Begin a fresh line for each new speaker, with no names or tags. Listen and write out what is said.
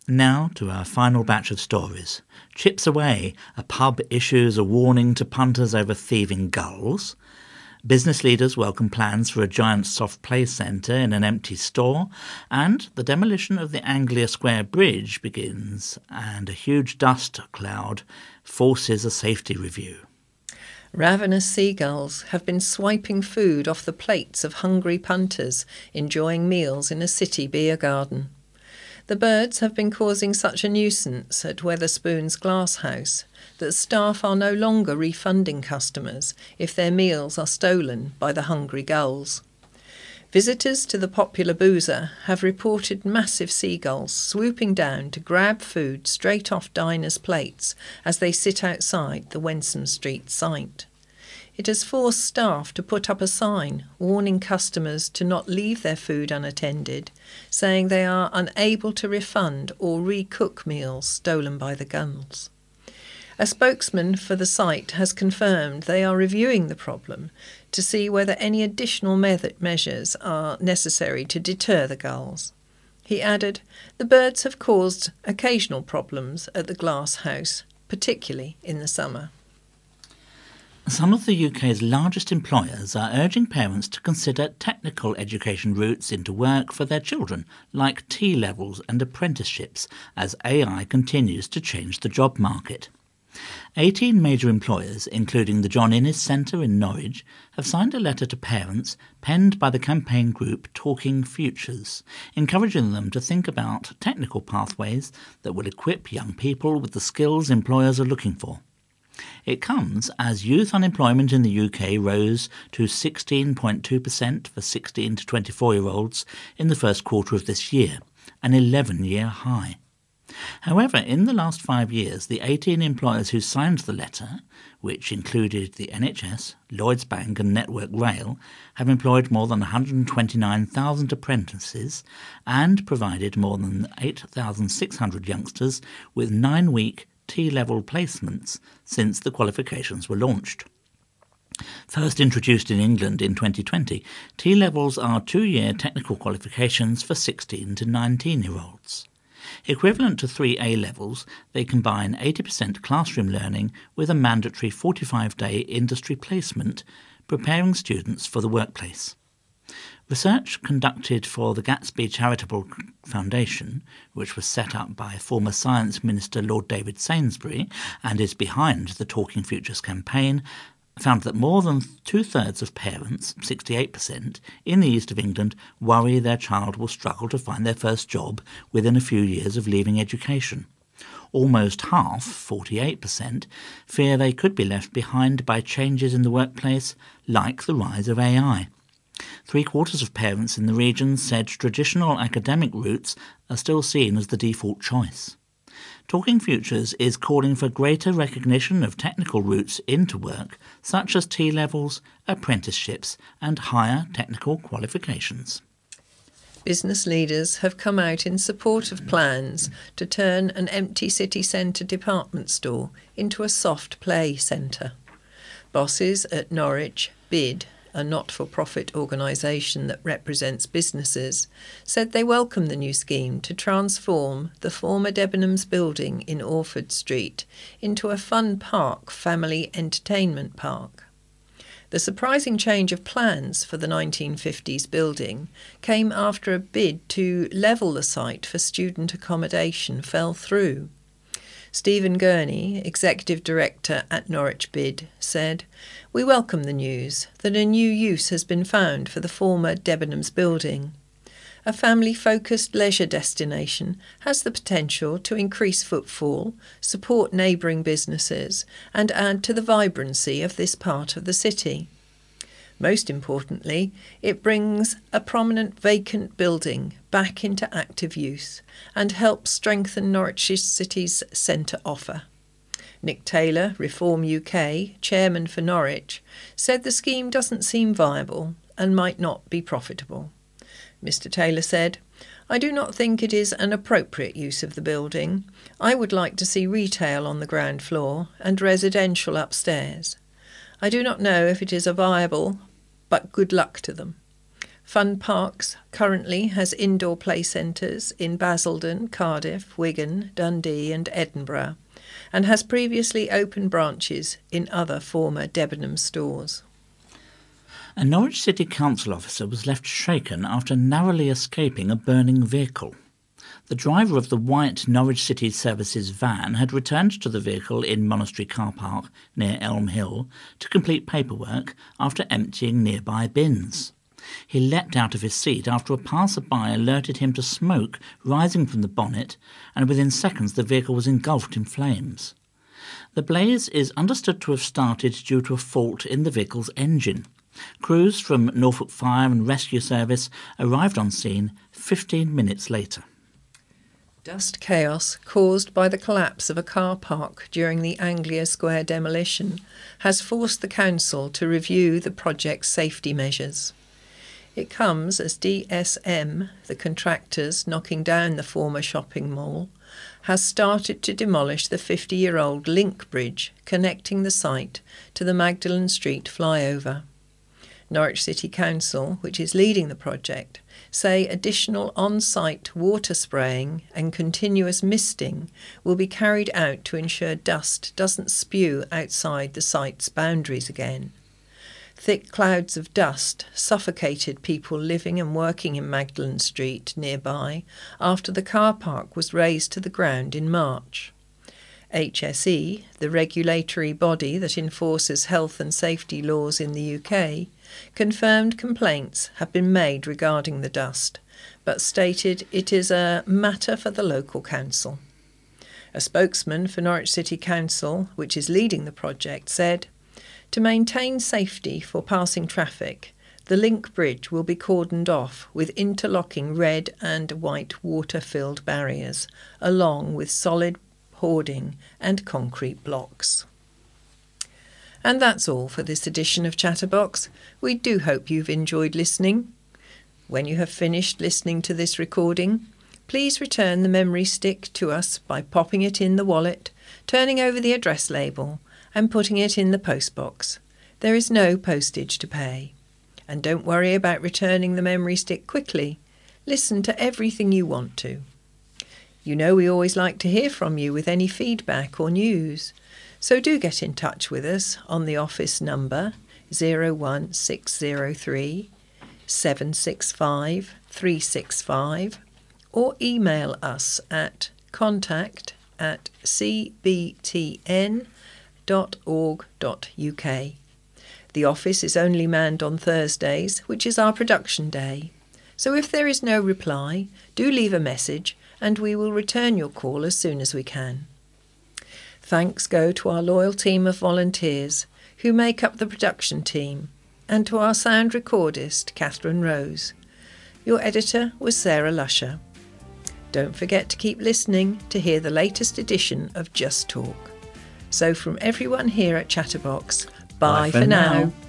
Now to our final batch of stories. Chips Away, a pub issues a warning to punters over thieving gulls. Business leaders welcome plans for a giant soft play centre in an empty store, and the demolition of the Anglia Square Bridge begins, and a huge dust cloud forces a safety review.
Ravenous seagulls have been swiping food off the plates of hungry punters enjoying meals in a city beer garden. The birds have been causing such a nuisance at Wetherspoon's Glasshouse that staff are no longer refunding customers if their meals are stolen by the hungry gulls. Visitors to the popular boozer have reported massive seagulls swooping down to grab food straight off diners' plates as they sit outside the Wensum Street site. It has forced staff to put up a sign warning customers to not leave their food unattended, saying they are unable to refund or recook meals stolen by the gulls. A spokesman for the site has confirmed they are reviewing the problem to see whether any additional measures are necessary to deter the gulls. He added, "The birds have caused occasional problems at the Glass House, particularly in the summer."
Some of the UK's largest employers are urging parents to consider technical education routes into work for their children, like T-levels and apprenticeships, as AI continues to change the job market. 18 major employers, including the John Innes Centre in Norwich, have signed a letter to parents penned by the campaign group Talking Futures, encouraging them to think about technical pathways that will equip young people with the skills employers are looking for. It comes as youth unemployment in the UK rose to 16.2% for 16 to 24-year-olds in the first quarter of this year, an 11-year high. However, in the last 5 years, the 18 employers who signed the letter, which included the NHS, Lloyds Bank and Network Rail, have employed more than 129,000 apprentices and provided more than 8,600 youngsters with 9-week T-level placements since the qualifications were launched. First introduced in England in 2020, T-levels are 2-year technical qualifications for 16 to 19-year-olds. Equivalent to 3 A-levels, they combine 80% classroom learning with a mandatory 45-day industry placement, preparing students for the workplace. Research conducted for the Gatsby Charitable Foundation, which was set up by former Science Minister Lord David Sainsbury and is behind the Talking Futures campaign, found that more than 2/3 of parents, 68%, in the east of England worry their child will struggle to find their first job within a few years of leaving education. Almost half, 48%, fear they could be left behind by changes in the workplace like the rise of AI. 3/4 of parents in the region said traditional academic routes are still seen as the default choice. Talking Futures is calling for greater recognition of technical routes into work, such as T-levels, apprenticeships and higher technical qualifications.
Business leaders have come out in support of plans to turn an empty city centre department store into a soft play centre. Bosses at Norwich BID, a not-for-profit organisation that represents businesses, said they welcome the new scheme to transform the former Debenhams building in Orford Street into a fun park family entertainment park. The surprising change of plans for the 1950s building came after a bid to level the site for student accommodation fell through. Stephen Gurney, Executive Director at Norwich BID, said, "We welcome the news that a new use has been found for the former Debenhams building. A family-focused leisure destination has the potential to increase footfall, support neighbouring businesses and add to the vibrancy of this part of the city. Most importantly, it brings a prominent vacant building back into active use and helps strengthen Norwich City's centre offer." Nick Taylor, Reform UK, chairman for Norwich, said the scheme doesn't seem viable and might not be profitable. Mr Taylor said, "I do not think it is an appropriate use of the building. I would like to see retail on the ground floor and residential upstairs. I do not know if it is a viable, but good luck to them. Fun Parks currently has indoor play centres in Basildon, Cardiff, Wigan, Dundee and Edinburgh, and has previously opened branches in other former Debenhams stores.
A Norwich City Council officer was left shaken after narrowly escaping a burning vehicle. The driver of the white Norwich City Services van had returned to the vehicle in Monastery Car Park near Elm Hill to complete paperwork after emptying nearby bins. He leapt out of his seat after a passer-by alerted him to smoke rising from the bonnet, and within seconds the vehicle was engulfed in flames. The blaze is understood to have started due to a fault in the vehicle's engine. Crews from Norfolk Fire and Rescue Service arrived on scene 15 minutes later.
Dust chaos caused by the collapse of a car park during the Anglia Square demolition has forced the council to review the project's safety measures. It comes as DSM, the contractors knocking down the former shopping mall, has started to demolish the 50-year-old link bridge connecting the site to the Magdalen Street flyover. Norwich City Council, which is leading the project, say additional on-site water spraying and continuous misting will be carried out to ensure dust doesn't spew outside the site's boundaries again. Thick clouds of dust suffocated people living and working in Magdalen Street nearby after the car park was razed to the ground in March. HSE, the regulatory body that enforces health and safety laws in the UK, confirmed complaints have been made regarding the dust, but stated it is a matter for the local council. A spokesman for Norwich City Council, which is leading the project, said, "To maintain safety for passing traffic, the link bridge will be cordoned off with interlocking red and white water-filled barriers, along with solid hoarding and concrete blocks." And that's all for this edition of Chatterbox. We do hope you've enjoyed listening. When you have finished listening to this recording, please return the memory stick to us by popping it in the wallet, turning over the address label and putting it in the postbox. There is no postage to pay. And don't worry about returning the memory stick quickly. Listen to everything you want to. You know we always like to hear from you with any feedback or news. So do get in touch with us on the office number 01603 765 365 or email us at contact@cbtn.org.uk. The office is only manned on Thursdays, which is our production day. So if there is no reply, do leave a message and we will return your call as soon as we can. Thanks go to our loyal team of volunteers who make up the production team, and to our sound recordist, Catherine Rose. Your editor was Sarah Lusher. Don't forget to keep listening to hear the latest edition of Just Talk. So from everyone here at Chatterbox, bye for now.